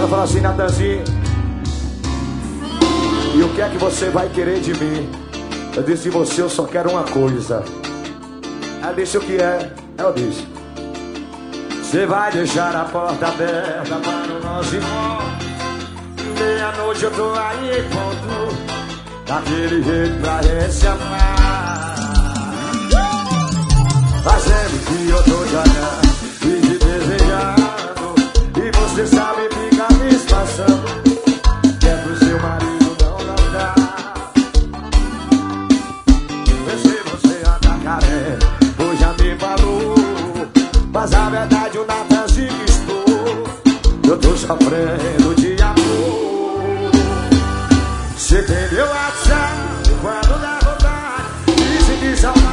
Ela falou assim: Natanzinho, e o que é que você vai querer de mim? Eu disse: de você eu só quero uma coisa. Ela disse: o que é? Ela disse: você vai deixar a porta aberta para o nosso irmão. Meia-noite eu tô aí em ponto, daquele jeito pra gente se amar, fazendo o que eu tô te olhando e te desejando. E você sabe, fica me espaçando, que é pro seu marido não notar. Vê se você anda carente, pois já me falou. Mas a verdade o Natanzinho estou, eu tô sofrendo de amor. Você tem meu WhatsApp quando dá vontade, e se saudade.